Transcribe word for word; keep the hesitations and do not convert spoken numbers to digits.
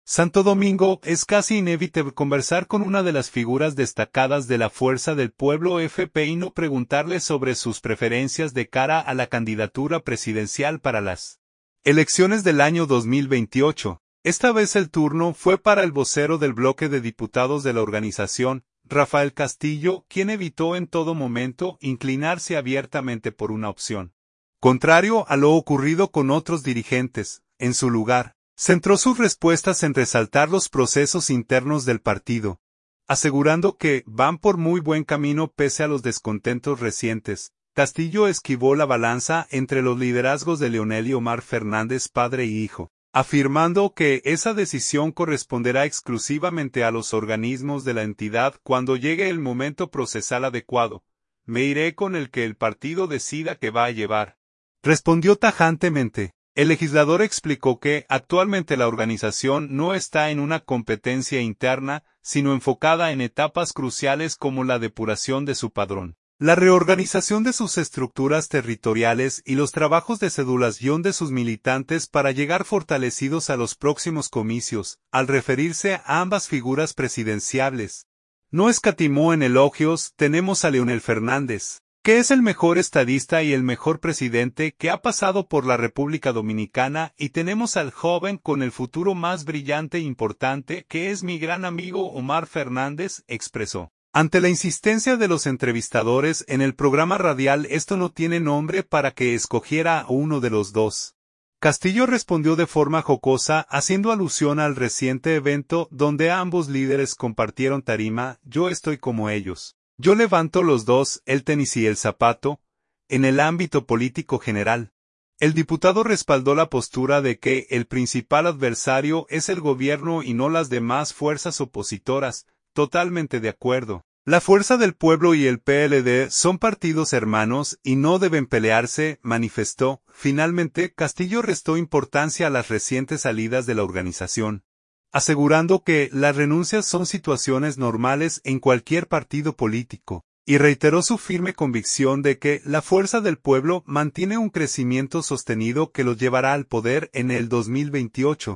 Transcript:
Santo Domingo, es casi inevitable conversar con una de las figuras destacadas de la Fuerza del Pueblo F P y no preguntarle sobre sus preferencias de cara a la candidatura presidencial para las elecciones del año dos mil veintiocho. Esta vez el turno fue para el vocero del bloque de diputados de la organización, Rafael Castillo, quien evitó en todo momento inclinarse abiertamente por una opción. Contrario a lo ocurrido con otros dirigentes, en su lugar, centró sus respuestas en resaltar los procesos internos del partido, asegurando que van por muy buen camino pese a los descontentos recientes. Castillo esquivó la balanza entre los liderazgos de Leonel y Omar Fernández padre y hijo, afirmando que esa decisión corresponderá exclusivamente a los organismos de la entidad cuando llegue el momento procesal adecuado. Me iré con el que el partido decida que va a llevar, respondió tajantemente. El legislador explicó que actualmente la organización no está en una competencia interna, sino enfocada en etapas cruciales como la depuración de su padrón, la reorganización de sus estructuras territoriales y los trabajos de cedulación de sus militantes para llegar fortalecidos a los próximos comicios. Al referirse a ambas figuras presidenciables, no escatimó en elogios. Tenemos a Leonel Fernández, que es el mejor estadista y el mejor presidente que ha pasado por la República Dominicana, y tenemos al joven con el futuro más brillante e importante, que es mi gran amigo Omar Fernández, expresó. Ante la insistencia de los entrevistadores en el programa radial, esto no tiene nombre para que escogiera a uno de los dos. Castillo respondió de forma jocosa, haciendo alusión al reciente evento donde ambos líderes compartieron tarima. Yo estoy como ellos. Yo levanto los dos, el tenis y el zapato, en el ámbito político general. El diputado respaldó la postura de que el principal adversario es el gobierno y no las demás fuerzas opositoras. Totalmente de acuerdo. La Fuerza del Pueblo y el P L D son partidos hermanos y no deben pelearse, manifestó. Finalmente, Castillo restó importancia a las recientes salidas de la organización, asegurando que las renuncias son situaciones normales en cualquier partido político, y reiteró su firme convicción de que la Fuerza del Pueblo mantiene un crecimiento sostenido que los llevará al poder en el dos mil veintiocho.